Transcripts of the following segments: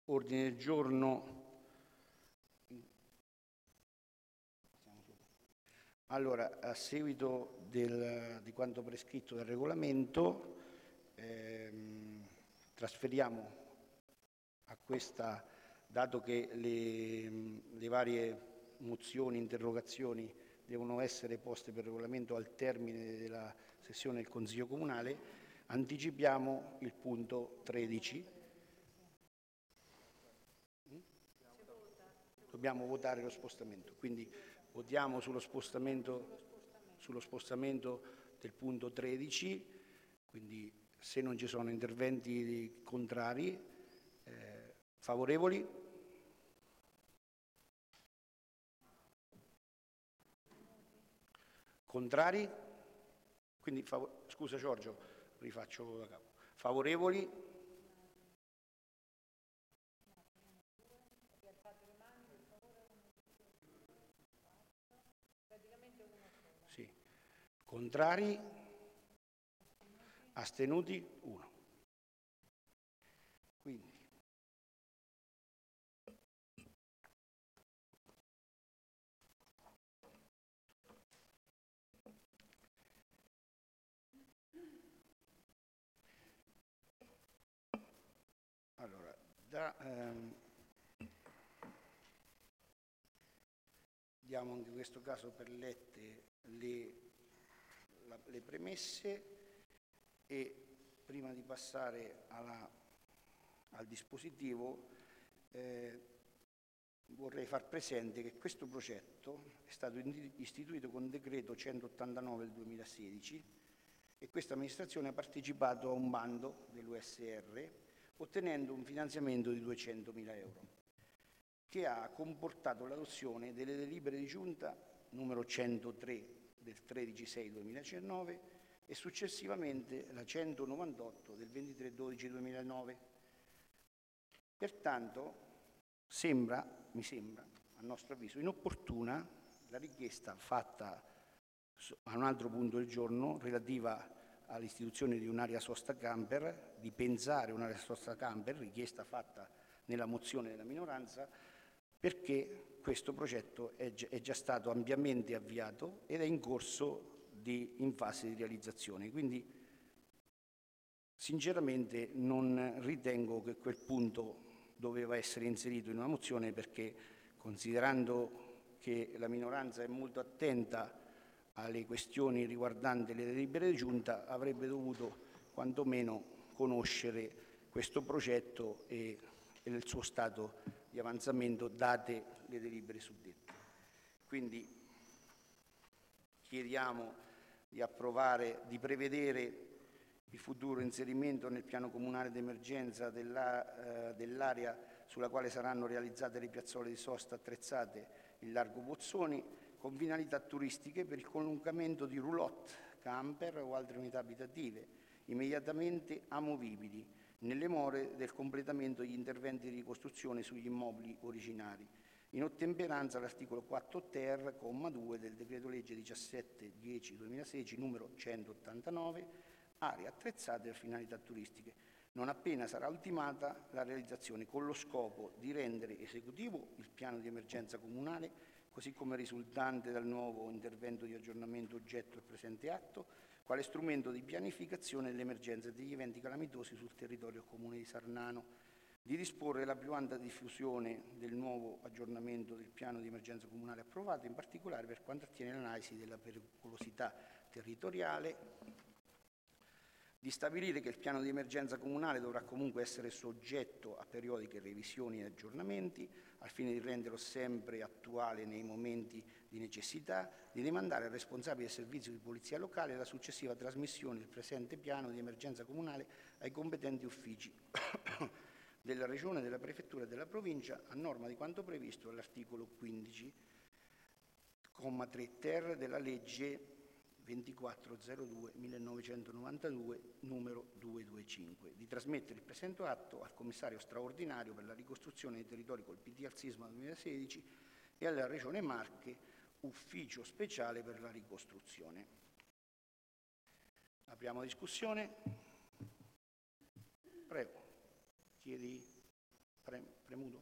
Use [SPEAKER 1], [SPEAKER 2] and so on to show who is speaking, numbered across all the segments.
[SPEAKER 1] ordine del giorno. Allora, a seguito di quanto prescritto dal regolamento, trasferiamo a questa, dato che le varie mozioni, interrogazioni devono essere poste per regolamento al termine della sessione del Consiglio Comunale, anticipiamo il punto 13. Dobbiamo votare lo spostamento, quindi votiamo sullo spostamento del punto 13, quindi se non ci sono interventi contrari, favorevoli? Contrari? Quindi, scusa Giorgio, rifaccio da capo. Favorevoli? Sì. Contrari? Astenuti? 1. Quindi allora, diamo anche in questo caso per lette le premesse e prima di passare al dispositivo vorrei far presente che questo progetto è stato istituito con decreto 189 del 2016 e questa amministrazione ha partecipato a un bando dell'USR ottenendo un finanziamento di 200.000 euro che ha comportato l'adozione delle delibere di giunta numero 103 del 13/6/2019 e successivamente la 198 del 23/12/2009. Pertanto mi sembra, a nostro avviso, inopportuna la richiesta fatta a un altro punto del giorno relativa all'istituzione di un'area sosta camper, di pensare un'area sosta camper, richiesta fatta nella mozione della minoranza, perché questo progetto è già stato ampiamente avviato ed è in corso in fase di realizzazione. Quindi, sinceramente, non ritengo che quel punto doveva essere inserito in una mozione perché, considerando che la minoranza è molto attenta alle questioni riguardanti le delibere di giunta, avrebbe dovuto quantomeno conoscere questo progetto e il suo stato di avanzamento, date le delibere suddette. Quindi chiediamo di approvare, di prevedere il futuro inserimento nel piano comunale d'emergenza dell'area sulla quale saranno realizzate le piazzole di sosta attrezzate in largo Bozzoni con finalità turistiche per il collocamento di roulotte, camper o altre unità abitative immediatamente amovibili nelle more del completamento degli interventi di ricostruzione sugli immobili originari, in ottemperanza all'articolo 4-ter, comma 2 del decreto legge 17/10/2016 numero 189, aree attrezzate a finalità turistiche, non appena sarà ultimata la realizzazione, con lo scopo di rendere esecutivo il piano di emergenza comunale, così come risultante dal nuovo intervento di aggiornamento oggetto del presente atto, quale strumento di pianificazione dell'emergenza e degli eventi calamitosi sul territorio comune di Sarnano, di disporre la più ampia diffusione del nuovo aggiornamento del piano di emergenza comunale approvato, in particolare per quanto attiene all'analisi della pericolosità territoriale, di stabilire che il piano di emergenza comunale dovrà comunque essere soggetto a periodiche revisioni e aggiornamenti al fine di renderlo sempre attuale nei momenti di necessità, di demandare al responsabile del servizio di polizia locale la successiva trasmissione del presente piano di emergenza comunale ai competenti uffici della Regione, della Prefettura e della Provincia, a norma di quanto previsto dall'articolo 15, comma 3-ter della legge 24/02/1992 numero 225, di trasmettere il presente atto al commissario straordinario per la ricostruzione dei territori colpiti dal sisma 2016 e alla Regione Marche, ufficio speciale per la ricostruzione. Apriamo discussione. Prego. Chiedi premuto.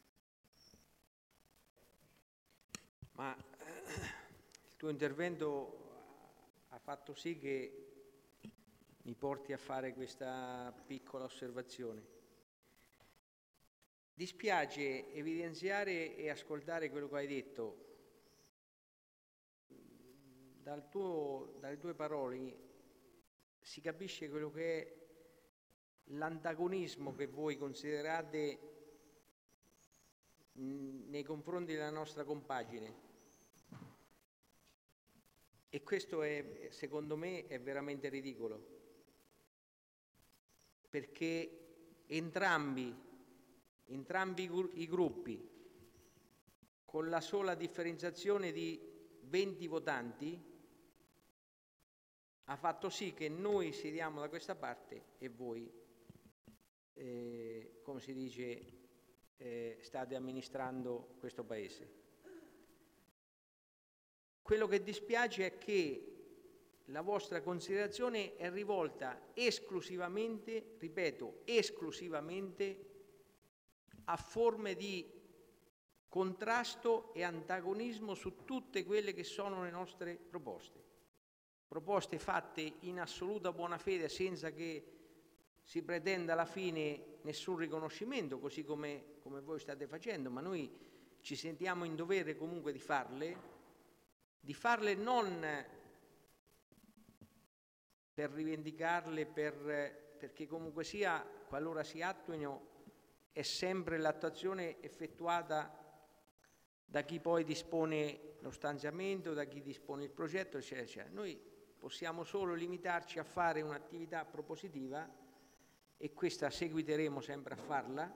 [SPEAKER 2] Ma il tuo intervento ha fatto sì che mi porti a fare questa piccola osservazione. Dispiace evidenziare e ascoltare quello che hai detto. Dalle tue parole si capisce quello che è l'antagonismo che voi considerate nei confronti della nostra compagine. E questo è, secondo me, è veramente ridicolo, perché entrambi i gruppi, con la sola differenziazione di 20 votanti, ha fatto sì che noi sediamo da questa parte e voi, come si dice, state amministrando questo Paese. Quello che dispiace è che la vostra considerazione è rivolta esclusivamente, ripeto, esclusivamente a forme di contrasto e antagonismo su tutte quelle che sono le nostre proposte fatte in assoluta buona fede, senza che si pretenda alla fine nessun riconoscimento, così come voi state facendo, ma noi ci sentiamo in dovere comunque di farle non per rivendicarle, perché comunque sia, qualora si attuino, è sempre l'attuazione effettuata da chi poi dispone lo stanziamento, da chi dispone il progetto, eccetera, eccetera. Noi possiamo solo limitarci a fare un'attività propositiva e questa seguiteremo sempre a farla.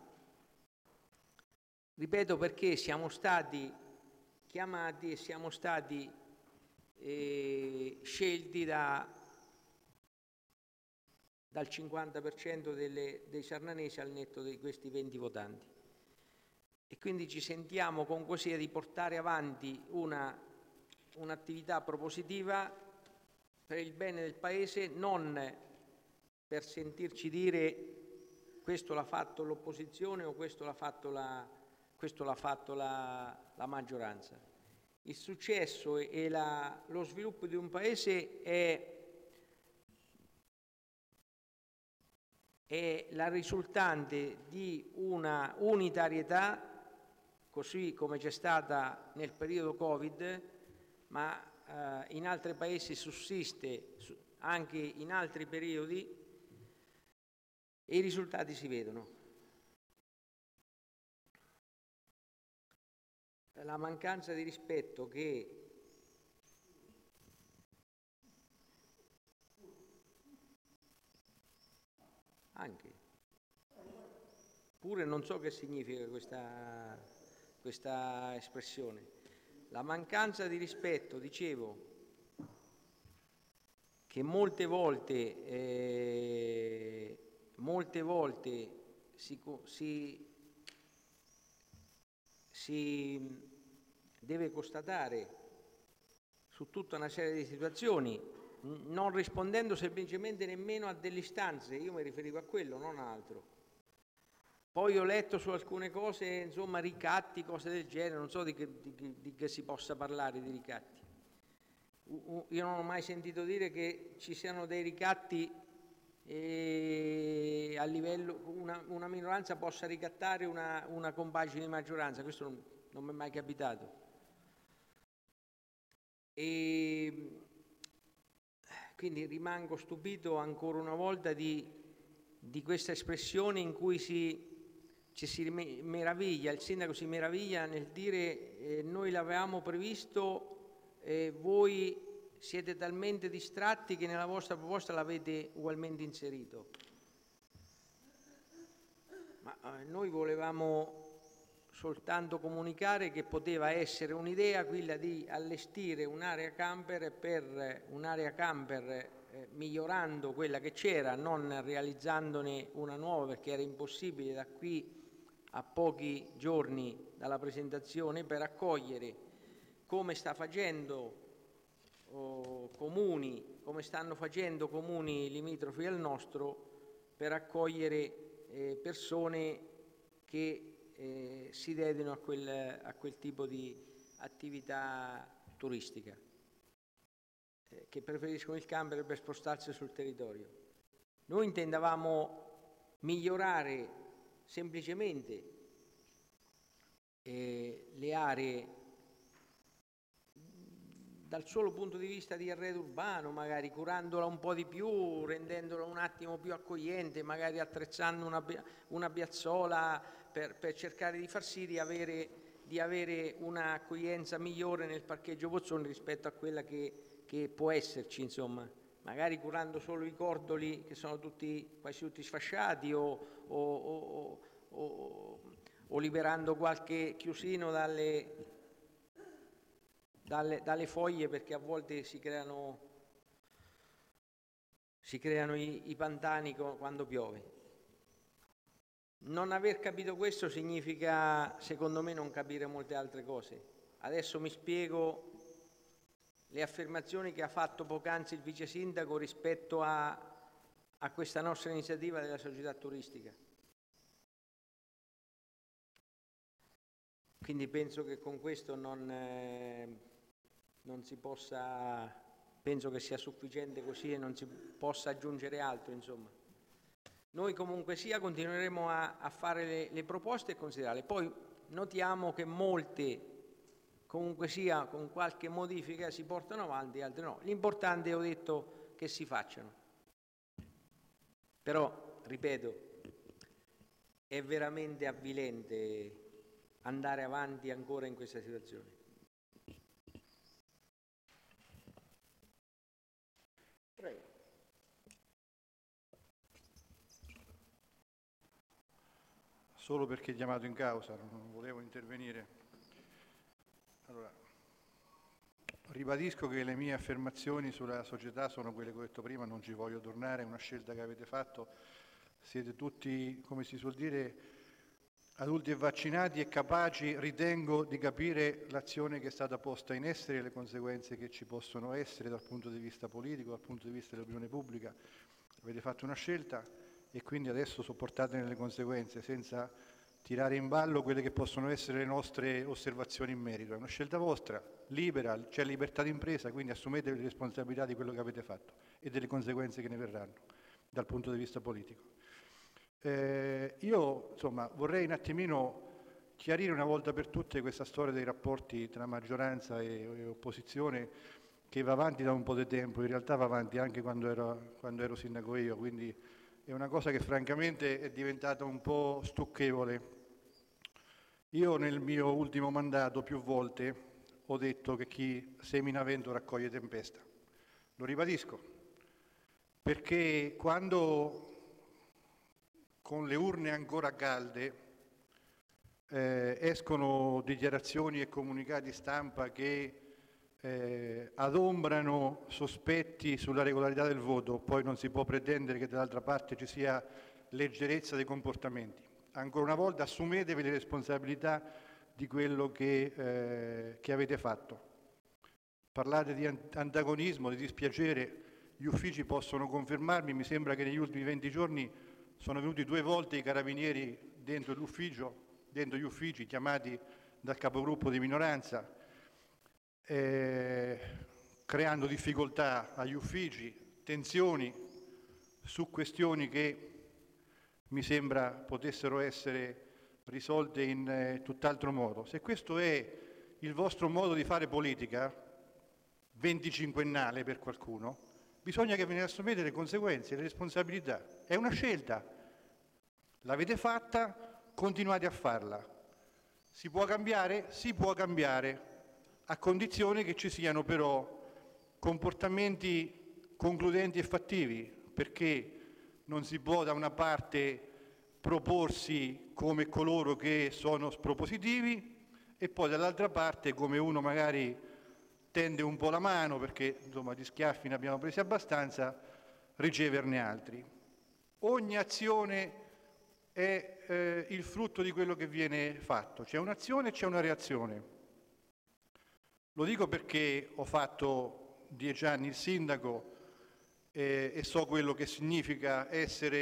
[SPEAKER 2] Ripeto, perché siamo stati chiamati e siamo stati scelti dal 50% dei sarnanesi al netto di questi 20 votanti. E quindi ci sentiamo comunque sia di portare avanti un'attività propositiva per il bene del Paese, non per sentirci dire questo l'ha fatto l'opposizione o questo l'ha fatto la maggioranza. Il successo e lo sviluppo di un Paese è la risultante di una unitarietà, così come c'è stata nel periodo Covid, ma in altri paesi sussiste anche in altri periodi, e i risultati si vedono. La mancanza di rispetto che anche, pure non so che significa questa espressione, la mancanza di rispetto, dicevo, che molte volte si deve constatare su tutta una serie di situazioni, non rispondendo semplicemente nemmeno a delle istanze. Io mi riferivo a quello, non a altro. Poi ho letto su alcune cose, insomma, ricatti, cose del genere, non so di che si possa parlare di ricatti. Io non ho mai sentito dire che ci siano dei ricatti a livello, una minoranza possa ricattare una compagine di maggioranza, questo non mi è mai capitato. E quindi rimango stupito ancora una volta di questa espressione in cui ci si meraviglia, il sindaco si meraviglia nel dire noi l'avevamo previsto, voi siete talmente distratti che nella vostra proposta l'avete ugualmente inserito. Ma noi volevamo soltanto comunicare che poteva essere un'idea quella di allestire un'area camper migliorando quella che c'era, non realizzandone una nuova, perché era impossibile da qui a pochi giorni dalla presentazione, per accogliere, come stanno facendo comuni limitrofi al nostro, per accogliere persone che si dedicano a quel tipo di attività turistica, che preferiscono il camper per spostarsi sul territorio. Noi intendavamo migliorare semplicemente le aree dal solo punto di vista di arredo urbano, magari curandola un po' di più, rendendola un attimo più accogliente, magari attrezzando una piazzola per cercare di far sì di avere un'accoglienza migliore nel parcheggio Pozzoni rispetto a quella che può esserci, insomma, magari curando solo i cordoli che sono quasi tutti sfasciati o liberando qualche chiusino dalle foglie, perché a volte si creano i pantani quando piove. Non aver capito questo significa, secondo me, non capire molte altre cose. Adesso mi spiego le affermazioni che ha fatto poc'anzi il vice sindaco rispetto a questa nostra iniziativa della società turistica. Quindi penso che con questo non si possa, penso che sia sufficiente così e non si possa aggiungere altro, insomma. Noi comunque sia continueremo a fare le proposte e considerarle. Poi notiamo che molte, comunque sia, con qualche modifica si portano avanti, altre no. L'importante, ho detto, che si facciano. Però, ripeto, è veramente avvilente andare avanti ancora in questa situazione. Prego.
[SPEAKER 3] Solo perché chiamato in causa, non volevo intervenire. Allora, ribadisco che le mie affermazioni sulla società sono quelle che ho detto prima, non ci voglio tornare, è una scelta che avete fatto. Siete tutti, come si suol dire, adulti e vaccinati e capaci, ritengo, di capire l'azione che è stata posta in essere e le conseguenze che ci possono essere dal punto di vista politico, dal punto di vista dell'opinione pubblica. Avete fatto una scelta e quindi adesso sopportatene le conseguenze senza tirare in ballo quelle che possono essere le nostre osservazioni in merito. È una scelta vostra, libera, c'è libertà di impresa, quindi assumete le responsabilità di quello che avete fatto e delle conseguenze che ne verranno dal punto di vista politico. Io insomma vorrei un attimino chiarire una volta per tutte questa storia dei rapporti tra maggioranza e opposizione che va avanti da un po' di tempo, in realtà va avanti anche quando ero sindaco io, quindi è una cosa che francamente è diventata un po' stucchevole. Io nel mio ultimo mandato più volte ho detto che chi semina vento raccoglie tempesta. Lo ribadisco, perché quando con le urne ancora calde escono dichiarazioni e comunicati stampa che adombrano sospetti sulla regolarità del voto, poi non si può pretendere che dall'altra parte ci sia leggerezza dei comportamenti. Ancora una volta assumetevi le responsabilità di quello che avete fatto. Parlate di antagonismo, di dispiacere, gli uffici possono confermarmi, mi sembra che negli ultimi 20 giorni sono venuti 2 volte i carabinieri dentro gli uffici chiamati dal capogruppo di minoranza, creando difficoltà agli uffici, tensioni su questioni che mi sembra potessero essere risolte in tutt'altro modo. Se questo è il vostro modo di fare politica, 25ennale per qualcuno, bisogna che ve ne assumete le conseguenze, le responsabilità. È una scelta, l'avete fatta, continuate a farla. Si può cambiare? Si può cambiare, a condizione che ci siano però comportamenti concludenti e fattivi, perché non si può da una parte proporsi come coloro che sono spropositivi e poi dall'altra parte, come uno magari tende un po' la mano, perché insomma di schiaffi ne abbiamo presi abbastanza, riceverne altri. Ogni azione è il frutto di quello che viene fatto, c'è un'azione e c'è una reazione. Lo dico perché ho fatto 10 anni il sindaco e so quello che significa essere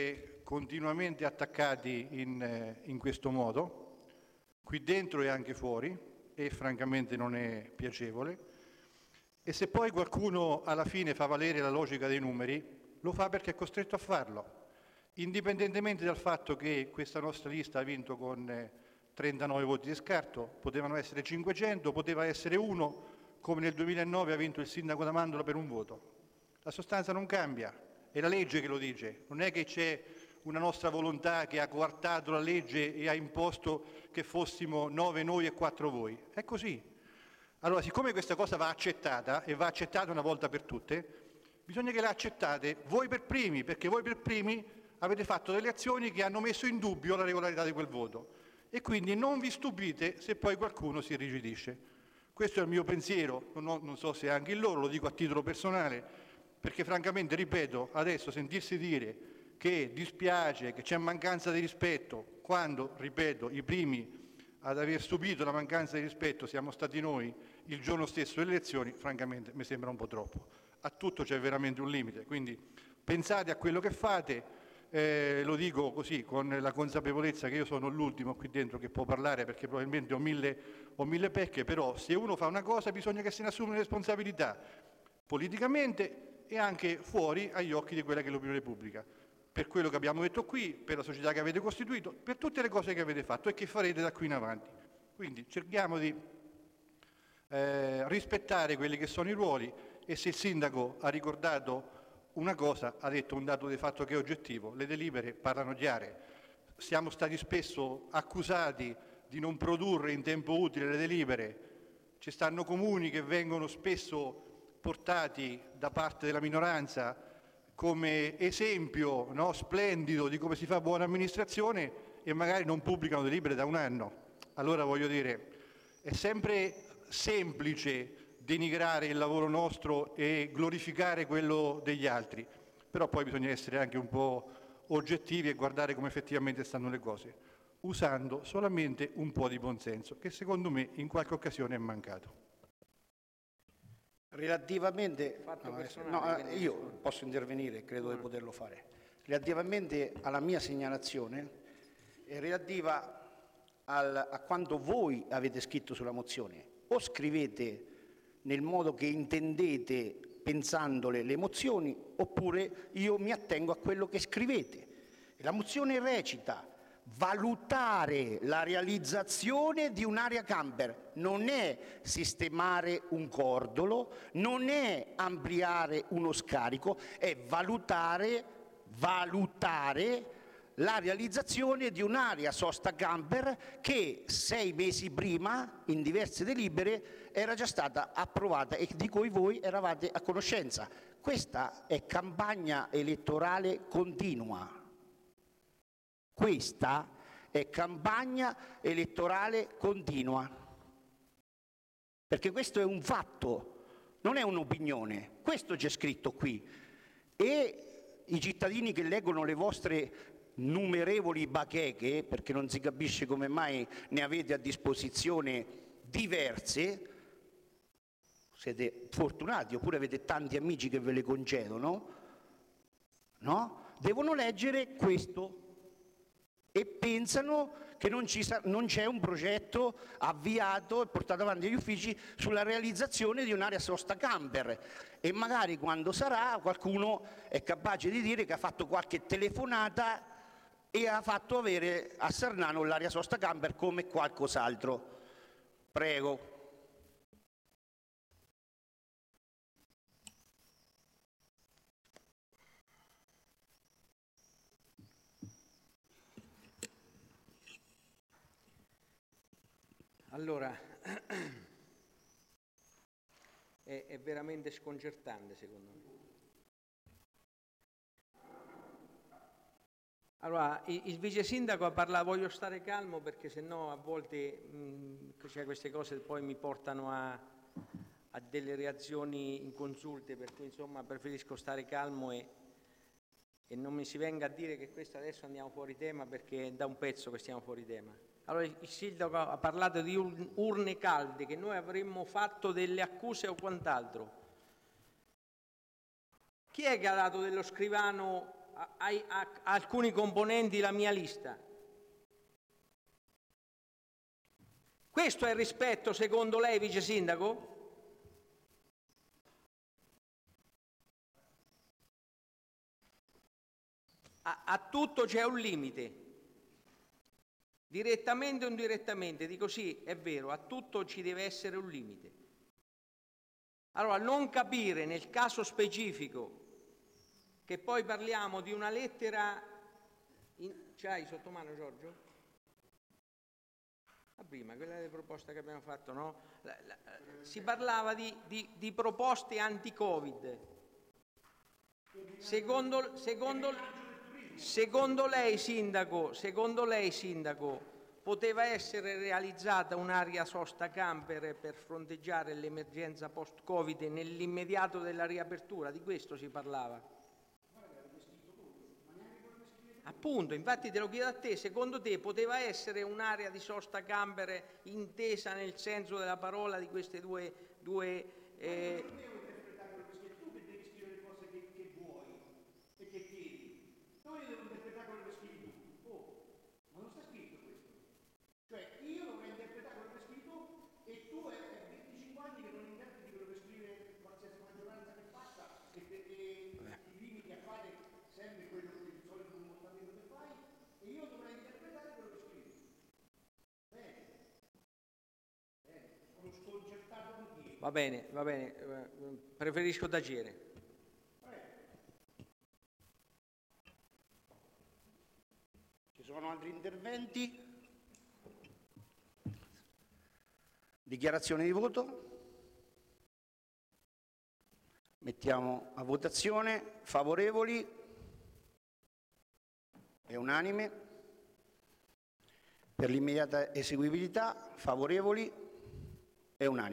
[SPEAKER 3] continuamente attaccati in questo modo, qui dentro e anche fuori, e francamente non è piacevole. E se poi qualcuno alla fine fa valere la logica dei numeri, lo fa perché è costretto a farlo, indipendentemente dal fatto che questa nostra lista ha vinto con 39 voti di scarto, potevano essere 500, poteva essere uno, come nel 2009 ha vinto il sindaco d'Amandola per un voto. La sostanza non cambia, è la legge che lo dice, non è che c'è una nostra volontà che ha coartato la legge e ha imposto che fossimo 9 noi e 4 voi. È così. Allora, siccome questa cosa va accettata, e va accettata una volta per tutte, bisogna che la accettate voi per primi, perché voi per primi avete fatto delle azioni che hanno messo in dubbio la regolarità di quel voto. E quindi non vi stupite se poi qualcuno si irrigidisce. Questo è il mio pensiero, non so se anche il loro, lo dico a titolo personale, perché francamente, ripeto, adesso sentirsi dire che dispiace, che c'è mancanza di rispetto, quando, ripeto, i primi ad aver subito la mancanza di rispetto siamo stati noi il giorno stesso delle elezioni, francamente mi sembra un po' troppo. A tutto c'è veramente un limite, quindi pensate a quello che fate. Lo dico così, con la consapevolezza che io sono l'ultimo qui dentro che può parlare, perché probabilmente ho mille pecche, però se uno fa una cosa bisogna che se ne assuma le responsabilità, politicamente e anche fuori agli occhi di quella che è l'opinione pubblica, per quello che abbiamo detto qui, per la società che avete costituito, per tutte le cose che avete fatto e che farete da qui in avanti. Quindi cerchiamo di rispettare quelli che sono i ruoli, e se il sindaco ha ricordato una cosa, ha detto un dato di fatto che è oggettivo, le delibere parlano chiare. Siamo stati spesso accusati di non produrre in tempo utile le delibere, ci stanno comuni che vengono spesso portati da parte della minoranza come esempio, no, splendido di come si fa buona amministrazione, e magari non pubblicano delibere da un anno. Allora voglio dire, è sempre semplice denigrare il lavoro nostro e glorificare quello degli altri, però poi bisogna essere anche un po' oggettivi e guardare come effettivamente stanno le cose, usando solamente un po' di buonsenso, che secondo me in qualche occasione è mancato.
[SPEAKER 1] Relativamente, io posso intervenire, credo di poterlo fare. Relativamente alla mia segnalazione, è relativa a quanto voi avete scritto sulla mozione. O scrivete nel modo che intendete, pensandole le mozioni, oppure io mi attengo a quello che scrivete. La mozione recita: valutare la realizzazione di un'area camper. Non è sistemare un cordolo, non è ampliare uno scarico, è valutare la realizzazione di un'area sosta camper che 6 mesi prima, in diverse delibere, era già stata approvata e di cui voi eravate a conoscenza. Questa è campagna elettorale continua. Questa è campagna elettorale continua. Perché questo è un fatto, non è un'opinione. Questo c'è scritto qui. E i cittadini che leggono le vostre numerevoli bacheche, perché non si capisce come mai ne avete a disposizione diverse, siete fortunati, oppure avete tanti amici che ve le concedono, no? Devono leggere questo e pensano che non c'è un progetto avviato e portato avanti agli uffici sulla realizzazione di un'area sosta camper, e magari quando sarà qualcuno è capace di dire che ha fatto qualche telefonata e ha fatto avere a Sarnano l'area sosta camper come qualcos'altro. Prego.
[SPEAKER 2] Allora, è veramente sconcertante secondo me. Allora, il vice sindaco ha parlato, voglio stare calmo perché sennò a volte queste cose poi mi portano a delle reazioni inconsulte, per cui insomma preferisco stare calmo e non mi si venga a dire che questo adesso andiamo fuori tema, perché è da un pezzo che stiamo fuori tema. Allora il sindaco ha parlato di urne calde, che noi avremmo fatto delle accuse o quant'altro. Chi è che ha dato dello scrivano a alcuni componenti la mia lista. Questo è il rispetto secondo lei, vice sindaco? A tutto c'è un limite, direttamente o indirettamente, dico sì, è vero, a tutto ci deve essere un limite. Allora, non capire nel caso specifico, che poi parliamo di una lettera, ce l'hai sotto mano Giorgio? La prima, quella delle proposte che abbiamo fatto, no? Si parlava di proposte anti-Covid. Secondo lei, sindaco, poteva essere realizzata un'area sosta camper per fronteggiare l'emergenza post-Covid nell'immediato della riapertura? Di questo si parlava. Appunto, infatti te lo chiedo a te, secondo te poteva essere un'area di sosta camper intesa nel senso della parola di queste due Va bene, preferisco tacere.
[SPEAKER 1] Ci sono altri interventi? Dichiarazione di voto? Mettiamo a votazione. Favorevoli? È unanime. Per l'immediata eseguibilità? Favorevoli? È unanime.